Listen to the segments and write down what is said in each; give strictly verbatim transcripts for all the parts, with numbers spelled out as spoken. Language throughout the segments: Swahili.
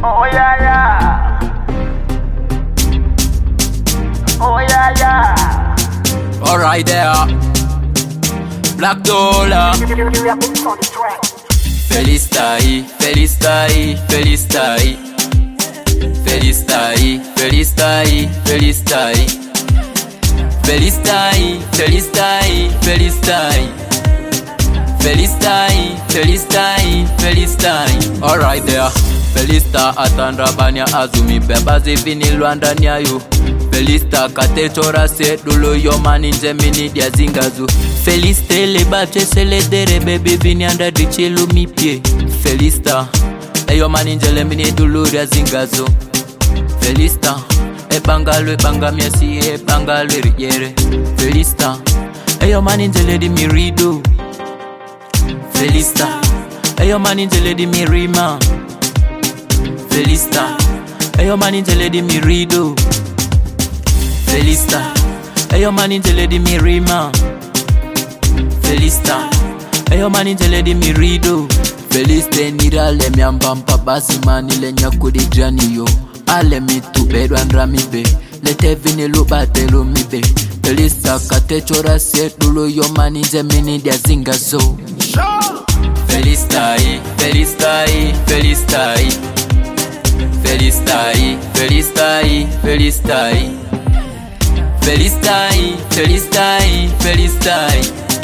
Oh yeah, yeah. Oh yeah, yeah. Alright there. Black Dollar. Felistai, Felistai, Felistai. Felistai, Felistai, Felistai. Felistai, Felistai, Felistai. Felistai, Felistai, Felistai. Alright there. Felista atandra banya azumi beba zivini Luanda nyayo. Felista katechora se dulo yomani njemini dia zingazu. Feliste le babche sele dere baby vini anda dichelu mipie. Felista eyo mani njele mini dulu dia zingazu. Felista e bangalo e banga miasi e bangalo e riere. Felista eyo mani njele di mirido. Felista eyo mani njele di mirima. Felista eyo mani njele di mirido. Felista eyo mani njele di mirima. Felista eyo mani njele di mirido. Feliste nira le miambampa basi mani le nyakudi jani yo. Ale mitu bedo andra mibe. Lete vini lubate lo mibe. Felista katechora se dulo yo mani njemini dia zingazo. Felistai, Felistai, Felistai. Felistai, Felistai, Felistai. Felistai, Felistai, Felistai.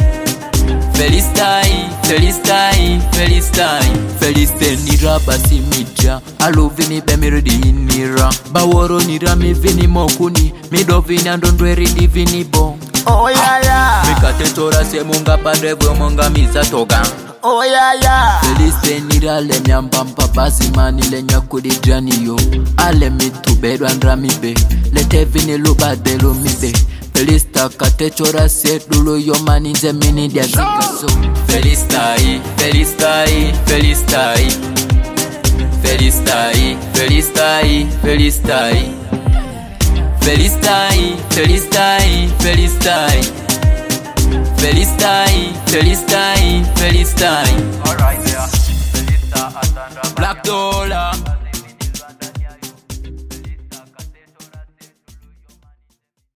Felistai, Felistai, Felistai. Feliste nira basi midja. Alo vini be miridi nira. Baworo nira mi vini mokuni. Mido vini andondwe ridi vini bon. Oh yeah, yeah. Mikate tora se munga padrevo munga misa toga. Oh yeah, yeah. Feliste nira le miambampa basi mani le nyakudi jani yo. Ale mitu bedo andra mibe. Lete vini luba delo mibe. Felista katechora se dulo yo mani zemini dia zikazo. Felistai, Felistai, Felistai. Felistai, Felistai, Felistai. Felistai, Felistai, Felistai. Felistai, Felistai, Felistai. Alright, yeah. Felista atanda Black Dollar.